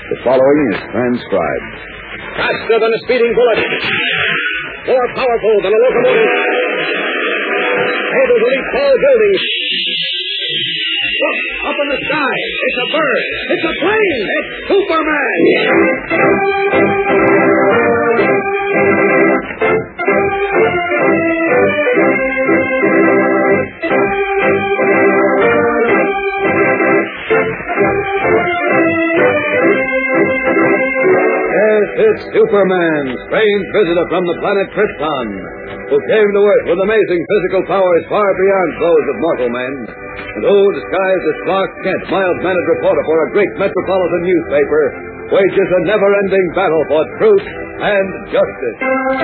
The following is transcribed. Faster than a speeding bullet. More powerful than a locomotive. Able to leap tall buildings. Look, up in the sky. It's a bird. It's a plane. It's Superman. Yes, it's Superman, strange visitor from the planet Krypton, who came to Earth with amazing physical powers far beyond those of mortal men, and who, disguised as Clark Kent, mild-mannered reporter for a great metropolitan newspaper, wages a never-ending battle for truth and justice.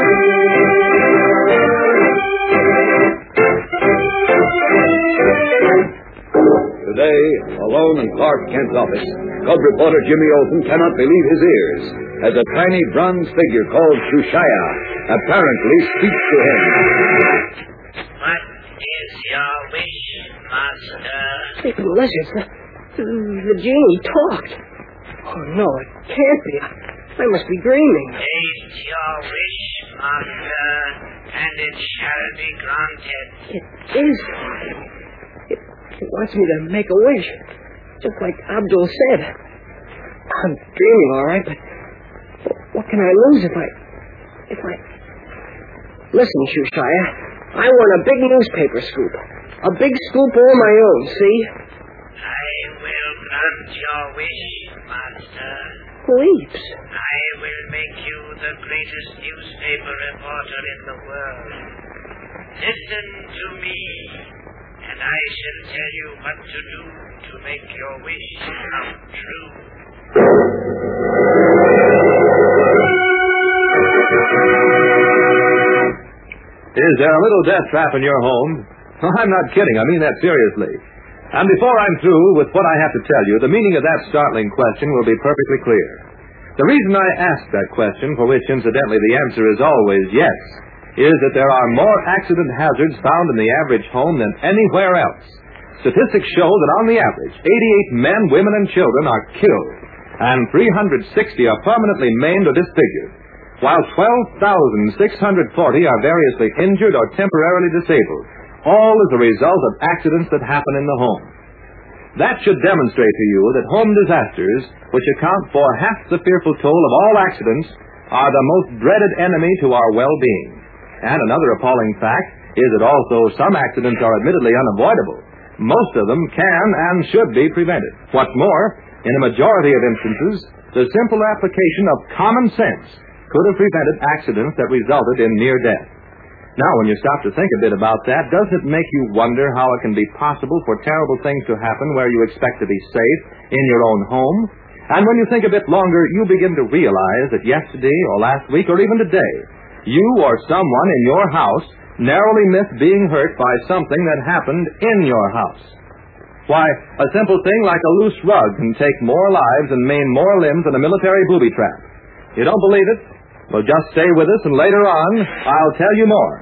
Today, alone in Clark Kent's office, Cub reporter Jimmy Olsen cannot believe his ears as a tiny bronze figure called Shushaya apparently speaks to him. What is your wish, Master? Delicious. The genie talked. Oh, no, it can't be. I must be dreaming. State your wish, Master, and it shall be granted. It is talking. It wants me to make a wish, just like Abdul said. I'm dreaming, all right, but what can I lose if I... Listen, Shushaya, I want a big newspaper scoop. A big scoop all my own, see? I will grant your wish, Master. Leaps. I will make you the greatest newspaper reporter in the world. Listen to me, and I shall tell you what to do to make your wish come true. Is there a little death trap in your home? I'm not kidding. I mean that seriously. And before I'm through with what I have to tell you, the meaning of that startling question will be perfectly clear. The reason I ask that question, for which incidentally the answer is always yes, is that there are more accident hazards found in the average home than anywhere else. Statistics show that on the average, 88 men, women, and children are killed, and 360 are permanently maimed or disfigured, while 12,640 are variously injured or temporarily disabled, all as a result of accidents that happen in the home. That should demonstrate to you that home disasters, which account for half the fearful toll of all accidents, are the most dreaded enemy to our well-being. And another appalling fact is that also some accidents are admittedly unavoidable. Most of them can and should be prevented. What's more, in a majority of instances, the simple application of common sense could have prevented accidents that resulted in near death. Now, when you stop to think a bit about that, doesn't it make you wonder how it can be possible for terrible things to happen where you expect to be safe in your own home? And when you think a bit longer, you begin to realize that yesterday or last week or even today, you or someone in your house narrowly missed being hurt by something that happened in your house. Why, a simple thing like a loose rug can take more lives and maim more limbs than a military booby trap. You don't believe it? Well, just stay with us, and later on, I'll tell you more.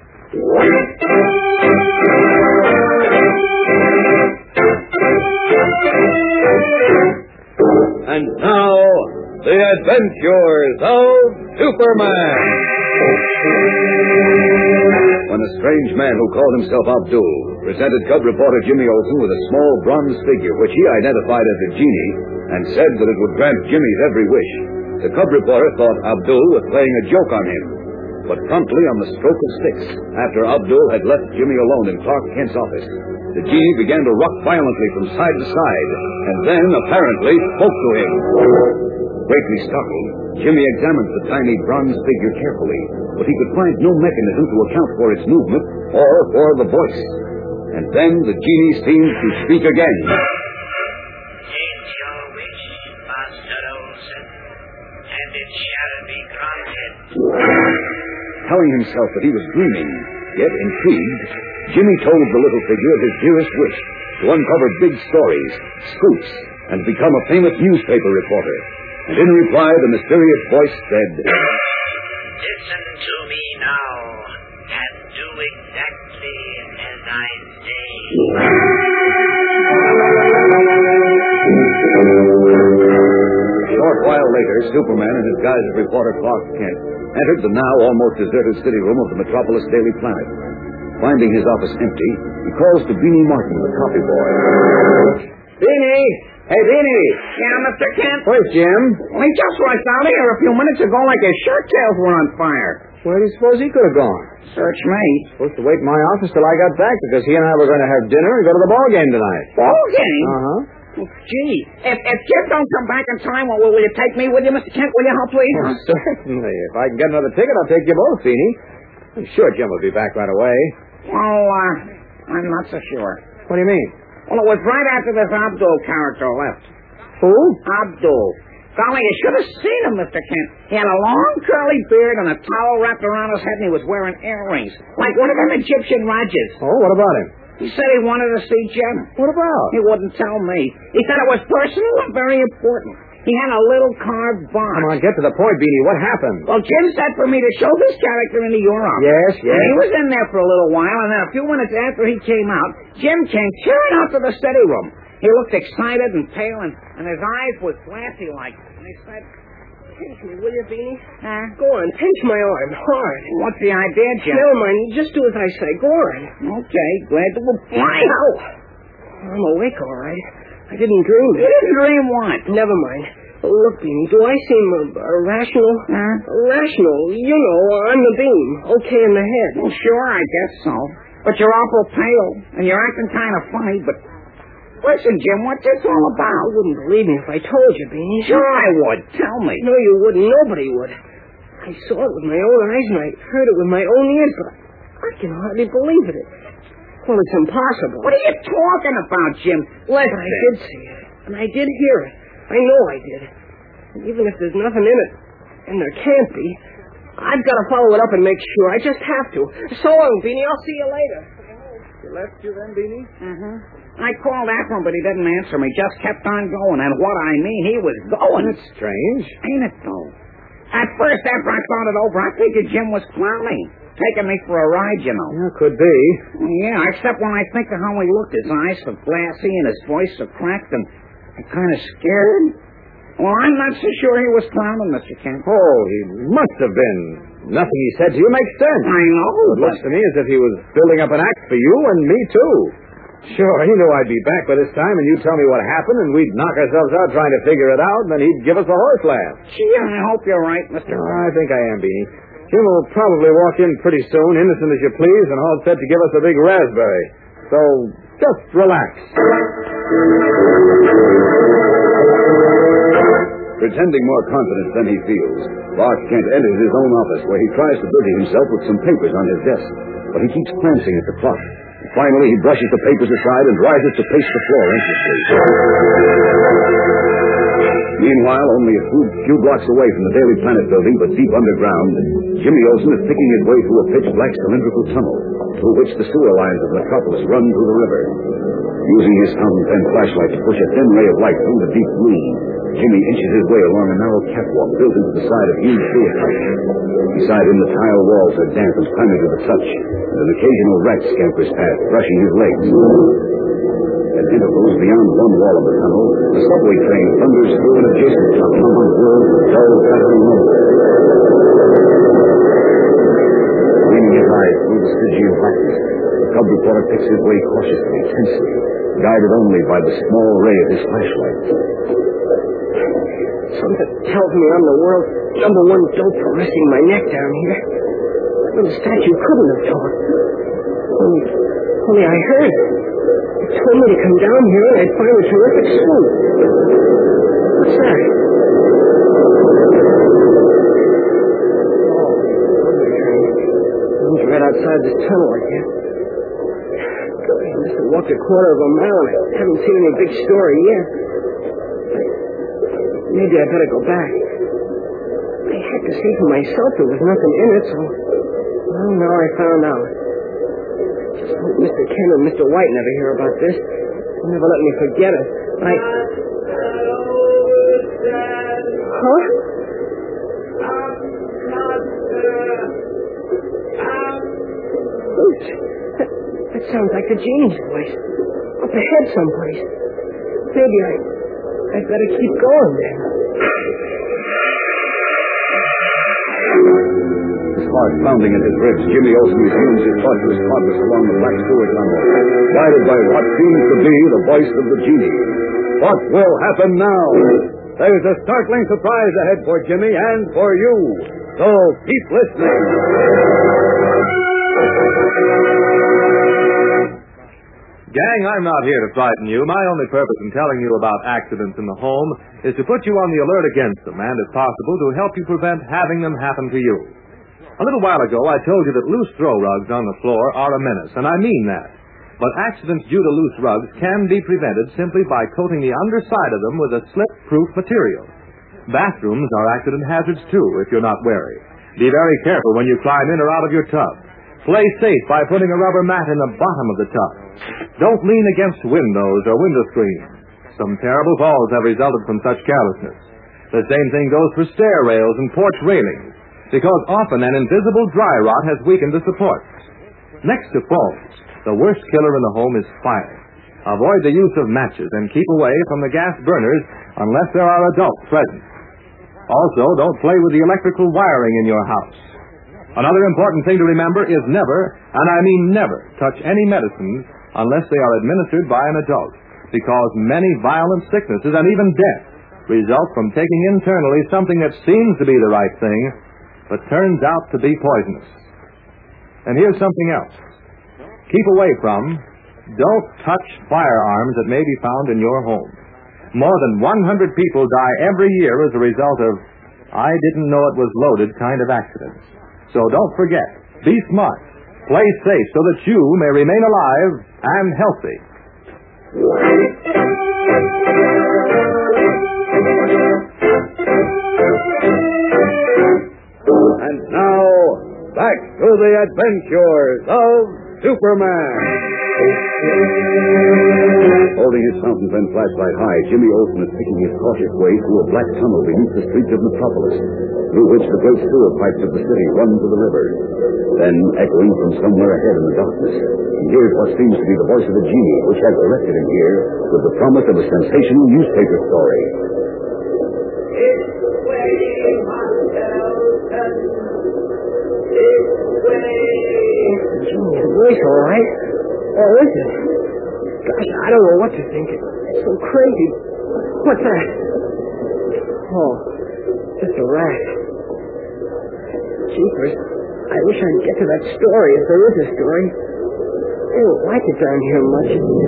And now, the adventures of Superman. When a strange man who called himself Abdul presented Cub reporter Jimmy Olsen with a small bronze figure which he identified as a genie and said that it would grant Jimmy's every wish, the Cub reporter thought Abdul was playing a joke on him. But promptly on the stroke of 6, after Abdul had left Jimmy alone in Clark Kent's office, the genie began to rock violently from side to side, and then, apparently, spoke to him. Greatly startled, Jimmy examined the tiny bronze figure carefully, but he could find no mechanism to account for its movement or for the voice. And then the genie seemed to speak again. State your wish, Master Olsen, and it shall be granted. Telling himself that he was dreaming, yet intrigued, Jimmy told the little figure of his dearest wish to uncover big stories, scoops, and become a famous newspaper reporter. And in reply, the mysterious voice said, Listen to me now, and do exactly as I say. short while later, Superman and his guise as reporter Clark Kent entered the now almost deserted city room of the Metropolis Daily Planet. Finding his office empty, he calls to Beanie Martin, the copy boy. Beanie! Hey, Beanie! Yeah, Mr. Kent? Where's Jim? He just rushed out here a few minutes ago like his shirt tails were on fire. Where do you suppose he could have gone? Search me. Supposed to wait in my office till I got back because he and I were going to have dinner and go to the ball game tonight. Ball game? Uh-huh. Oh, gee. If Jim don't come back in time, will you take me with you, Mr. Kent? Will you help, please? Oh, certainly. If I can get another ticket, I'll take you both, Beanie. I'm sure Jim will be back right away. Well, I'm not so sure. What do you mean? Well, it was right after this Abdul character left. Who? Abdul. Golly, you should have seen him, Mr. Kent. He had a long curly beard and a towel wrapped around his head, and he was wearing earrings, like one of them Egyptian Rajas. Oh, what about him? He said he wanted to see Jim. What about? He wouldn't tell me. He said it was personal and very important. He had a little carved box. Come on, get to the point, Beanie. What happened? Well, Jim said for me to show this character into your office. Yes. And he was in there for a little while, and then a few minutes after he came out, Jim came tearing out to the study room. He looked excited and pale, and his eyes were glassy like. And he said, Pinch me, will you, Beanie? Huh? Go on, pinch my arm, hard. What's the idea, Jim? Never mind, just do as I say. Go on. Okay, glad to oblige. Ow! I'm awake, all right. I didn't dream You it. didn't dream what? Never mind. Look, Beanie, do I seem irrational? Huh? Irrational, you know, on the beam. Okay in the head. Well, sure, I guess so. But you're awful pale, and you're acting kind of funny, but... Listen, Jim, what's this all about? You wouldn't believe me if I told you, Beanie. Sure I would. Tell me. No, you wouldn't. Nobody would. I saw it with my own eyes, and I heard it with my own ears, but I can hardly believe it. Well, it's impossible. What are you talking about, Jim? But I did see it, and I did hear it. I know I did. And even if there's nothing in it, and there can't be, I've got to follow it up and make sure. I just have to. So long, Beanie. I'll see you later. He left you then, Beanie? Mm-hmm. I called after him, but he didn't answer me. Just kept on going. And what I mean, he was going. That's strange. Ain't it, though? At first, after I thought it over, I figured Jim was clowning. Taking me for a ride, you know. Yeah, could be. Yeah, except when I think of how he looked. His eyes so glassy and his voice so cracked and kind of scared. Well, I'm not so sure he was clowning, Mr. Kent. Oh, he must have been. Nothing he said to you makes sense. I know, It looks to me as if he was building up an act for you and me, too. Sure, he knew I'd be back by this time, and you'd tell me what happened, and we'd knock ourselves out trying to figure it out, and then he'd give us a horse laugh. Gee, I hope you're right, Mr. I think I am, Beanie. Jim will probably walk in pretty soon, innocent as you please, and all set to give us a big raspberry. So, just relax. Pretending more confidence than he feels, Clark Kent enters his own office where he tries to busy himself with some papers on his desk. But he keeps glancing at the clock. Finally, he brushes the papers aside and rises to pace the floor anxiously. Meanwhile, only a few blocks away from the Daily Planet building, but deep underground, Jimmy Olsen is picking his way through a pitch-black cylindrical tunnel, through which the sewer lines of Metropolis run through the river. Using his fountain pen flashlight to push a thin ray of light through the deep gloom, Jimmy inches his way along a narrow catwalk built into the side of huge sewer pipes. Beside him, the tile walls are damp and clammy to the touch, and an occasional rat scampers past, brushing his legs. At intervals beyond one wall of the tunnel, a subway train thunders through an adjacent top-numbered world with dull, pattering rumble. Leaning his eyes through the Stygian blackness, the cub reporter picks his way cautiously, tensely, guided only by the small ray of his flashlight. Something tells me I'm the world's #1 dope for resting my neck down here. That little statue couldn't have talked. Only I heard it. It told me to come down here and I'd find a terrific swoop. What's that? He's right outside this tunnel, I guess. I must have walked a quarter of a mile and I haven't seen any big story yet. Maybe I better go back. I had to see for myself there was nothing in it, so... Well, now I found out. Just hope Mr. Kent and Mr. White never hear about this. They'll never let me forget it. Huh? Oops. That sounds like the genie's voice. Up ahead someplace. Maybe I'd better keep going then. His heart pounding in his ribs, Jimmy Olsen resumes his tortuous progress along the black sewer tunnel, guided by what seems to be the voice of the genie. What will happen now? There's a startling surprise ahead for Jimmy and for you. So keep listening. Gang, I'm not here to frighten you. My only purpose in telling you about accidents in the home is to put you on the alert against them and, if possible, to help you prevent having them happen to you. A little while ago, I told you that loose throw rugs on the floor are a menace, and I mean that. But accidents due to loose rugs can be prevented simply by coating the underside of them with a slip-proof material. Bathrooms are accident hazards, too, if you're not wary. Be very careful when you climb in or out of your tub. Play safe by putting a rubber mat in the bottom of the tub. Don't lean against windows or window screens. Some terrible falls have resulted from such carelessness. The same thing goes for stair rails and porch railings, because often an invisible dry rot has weakened the supports. Next to falls, the worst killer in the home is fire. Avoid the use of matches and keep away from the gas burners unless there are adults present. Also, don't play with the electrical wiring in your house. Another important thing to remember is never, and I mean never, touch any medicines unless they are administered by an adult, because many violent sicknesses and even death result from taking internally something that seems to be the right thing, but turns out to be poisonous. And here's something else. Keep away from, don't touch firearms that may be found in your home. More than 100 people die every year as a result of, I didn't know it was loaded kind of accidents. So don't forget, be smart, play safe so that you may remain alive and healthy. And now, back to the adventures of Superman. Holding his fountain pen flashlight high, Jimmy Olsen is picking his cautious way through a black tunnel beneath the streets of Metropolis, through which the great sewer pipes of the city run to the river. Then, echoing from somewhere ahead in the darkness, he hears what seems to be the voice of a genie, which has directed him here with the promise of a sensational newspaper story. This way, Montelton. This way. Genie's voice, all right. Or is it? Gosh, I don't know what to think. It's so crazy. What's that? Oh, just a rat. Jeepers, I wish I'd get to that story, if there is a story. I don't like it down here much.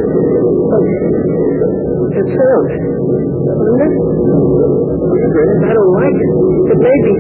That sound. Isn't it? Goodness, I don't like it. It may be...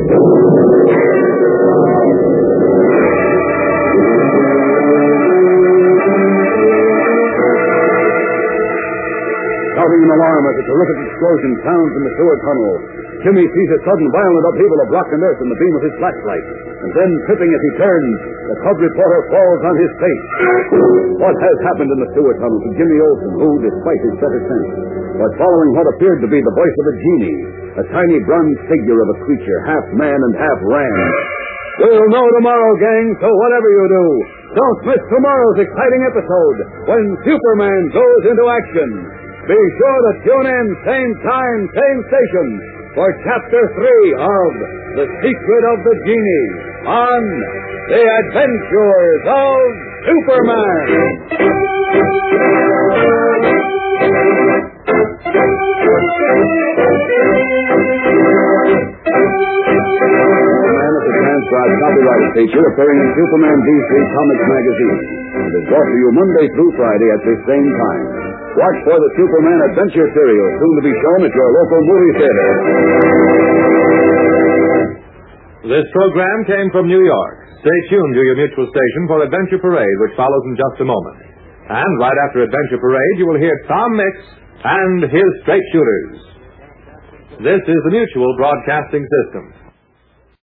Shouting an alarm as a terrific explosion sounds in the sewer tunnel. Jimmy sees a sudden violent upheaval of rock and earth in the beam of his flashlight. And then, tripping as he turns, the cub reporter falls on his face. What has happened in the sewer tunnel to Jimmy Olsen, who, despite his better sense, was following what appeared to be the voice of a genie, a tiny bronze figure of a creature, half man and half ram? We'll know tomorrow, gang, so whatever you do, don't miss tomorrow's exciting episode when Superman goes into action. Be sure to tune in, same time, same station, for Chapter 3 of The Secret of the Genie on The Adventures of Superman. Superman is a transcribed copyrighted feature appearing in Superman DC Comics magazine. It is brought to you Monday through Friday at this same time. Watch for the Superman Adventure serial, soon to be shown at your local movie theater. This program came from New York. Stay tuned to your mutual station for Adventure Parade, which follows in just a moment. And right after Adventure Parade, you will hear Tom Mix and his Straight Shooters. This is the Mutual Broadcasting System.